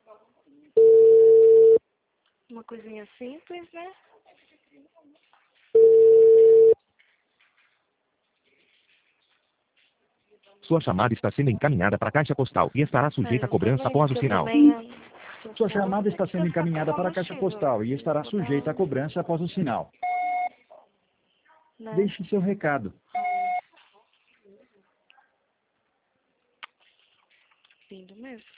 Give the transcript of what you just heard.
Uma coisinha simples, né? Sua chamada está sendo encaminhada para a caixa postal e estará sujeita a cobrança após o sinal. Sua chamada está sendo encaminhada para a caixa postal e estará sujeita a cobrança após o sinal. Deixe seu recado. Lindo mesmo.